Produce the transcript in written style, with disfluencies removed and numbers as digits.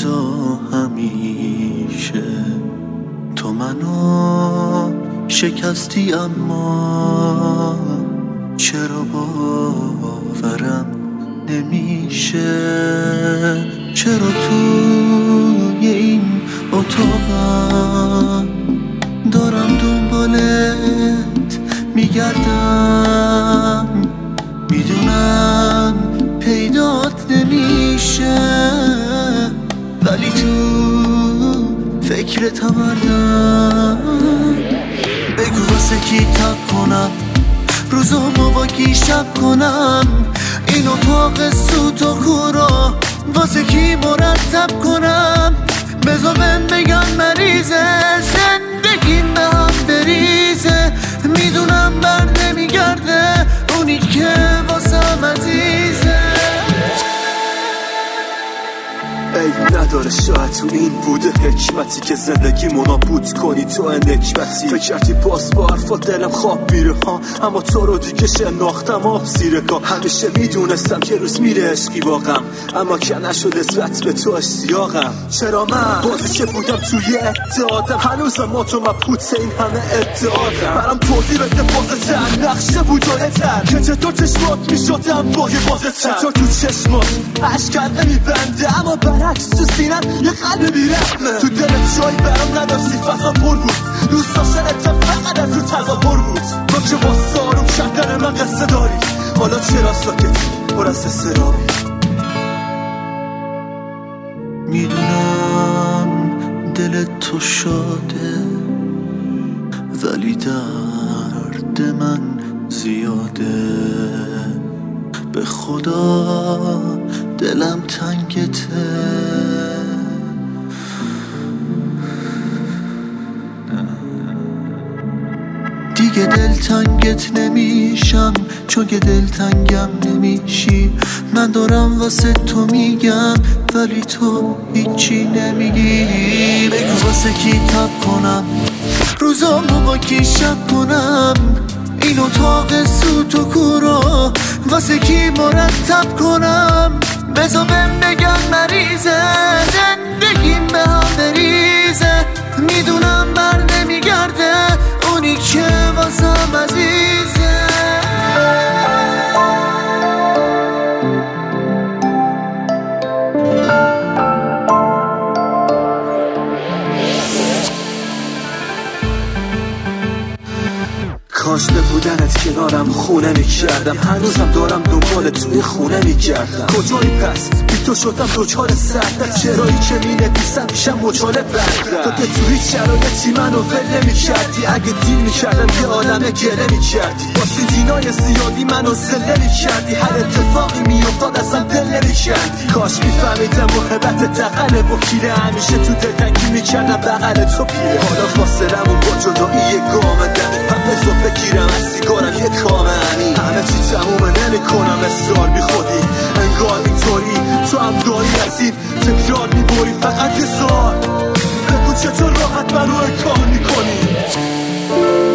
تا همیشه تو منو شکستی، اما چرا باورم نمیشه؟ چرا توی این اتاقم دارم دنبالت میگردم، میدونم پیدات نمیشه، ولی تو فکرتم هردم. بگو واسه کی تب کنم، روزامو با کی شب کنم، این اتاق سوت و کورا واسه کی مرتب کنم؟ بذار بهم بگم مریضه، زندگیم به هم بریزه، میدونم بر نمیگرده اونی که واسم عزیزه. عیب نداره شاید تو این بوده حکمتی که زندگی نابود کنی تو نکبتی. فکر کردی باز با حرفات دلم خواب میره ها، اما تو رو دیگه شناختم آب زیر گاه. همیشه میدونستم که روز میره عشقی واقعم، اما که نشد نسبت به تو اشتیاقم. چرا من بازی که بودم توی ادعادم، هنوزم ما تو مبهوت این همه ادعادم. برام توضیح بده بازتر نقشه بودایتر که چطور چشمات میشدم با یه بازتر، چطور تو چشمات عشق کرده میبنده، اما برعکس تو سینم یه قلب بیرحمه. تو دلت جایی برام نداشتی، فضا پر بود، دوست داشتنت فقط از رو تظاهر بود. تو که با سارم کردن من قصه داری، حالا چرا ساکتی پر از استرابی؟ میدونم دلت تو شاده، ولی درد من زیاده. به خدا دلم تنگته، دیگه دلتنگت نمیشم، چون که دلتنگم نمیشی. من دارم واسه تو میگم، ولی تو هیچی نمیگی. بگو واسه کی تب کنم، روزامو با کی شب کنم، این اتاق سوت و کورا واسه کی مرتب کنم؟ بذار بهم بگم مریضه، زندگیم به هم بریزه، میدونم بر نمیگرده اونی که واسم عزیزه. کاش بودنت کنارم خونه میکردم، هنوزم دارم دنبال توی خونه میگردم. کجایی پس بی تو شدم دوچار سردت، چرایی که مینویسم میشم مچاله بردم. تو که تو هیچ شرایطی منو ول نمیکردی، اگه دیل میکردم یه عالمه گله میکردی. واسه دینای زیادی منو زله میکردی، هر اتفاقی میافتاد اصلا دل نمیکردی. کاش میفهمیدم محبت دقله و کیره، همیشه تو دلتنگی میکردم بغل تو پیره. حالا فاصلمون با جدایی گامه دمی بذار بگیرم از سیگارم یه کام همین، همه چی تمومه نمیکنم اصرار بی خودی. انگار اینطوری تو هم داری از این تکرار میبری فقط یه سال. بگو چطور راحت منو انکار میکنی؟